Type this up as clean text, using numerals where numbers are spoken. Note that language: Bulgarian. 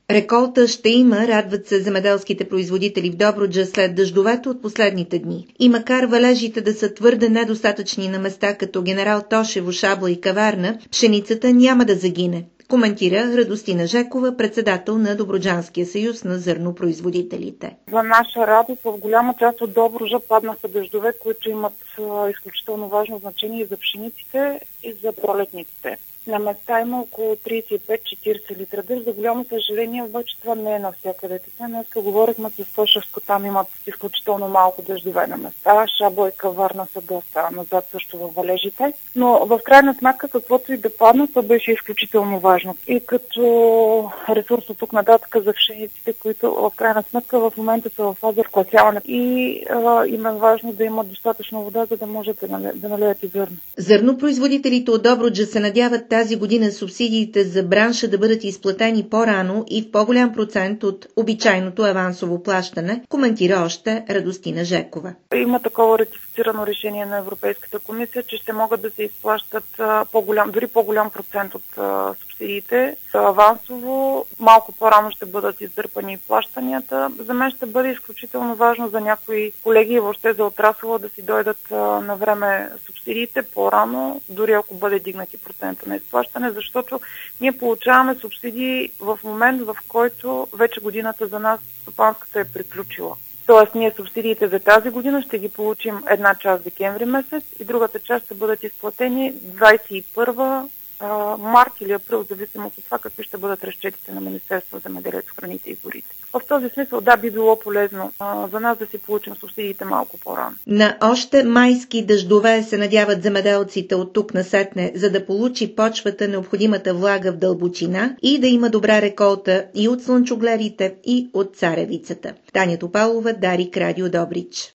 Реколта ще има, радват се земеделските производители в Добруджа след дъждовете от последните дни. И макар валежите да са твърде недостатъчни на места като Генерал Тошево, Шабла и Каварна, пшеницата няма да загине, коментира Радостина Жекова, председател на Добруджанския съюз на зърнопроизводителите. За наша радост в голяма част от Добруджа паднаха дъждове, които имат изключително важно значение и за пшениците, и за пролетниците. На места има около 35-40 литра дъжд. За голямо съжаление, обаче това не е навсякъде. Днес говорихме с Тошевско, там имат изключително малко дъждове на места. Шабла и Каварна са доста назад също във валежите. Но в крайна сметка, каквото и да падна, това беше изключително важно. И като ресурс от тук нататък за пшениците, които в крайна сметка в момента са в фаза вкласяване. И им е важно да имат достатъчно вода, за да можете да налеят и зърно. Зърнопроизводителите от Добруджа се надяват тази година субсидиите за бранша да бъдат изплатени по-рано и в по-голям процент от обичайното авансово плащане, коментира още Радостина Жекова. Има такова ратифицирано решение на Европейската комисия, че ще могат да се изплащат дори по-голям процент от субсидиите авансово. Малко по-рано ще бъдат издърпани плащанията. За мен ще бъде изключително важно за някои колеги и въобще за отрасъла да си дойдат на време субсидиите по-рано, дори ако бъде дигнати процента на изплащане, защото ние получаваме субсидии в момент, в който вече годината за нас стопанската е приключила. Тоест, ние субсидиите за тази година ще ги получим една част декември месец и другата част ще бъдат изплатени 21 март или април, в зависимост от това какви ще бъдат разчетите на Министерството за земеделието, храните и горите. В този смисъл, да, би било полезно за нас да си получим субсидиите малко по-рано. На още майски дъждове се надяват земеделците от тук насетне, за да получи почвата необходимата влага в дълбочина и да има добра реколта и от слънчогледите, и от царевицата. Таня Топалова, Дарик, Радио Добрич.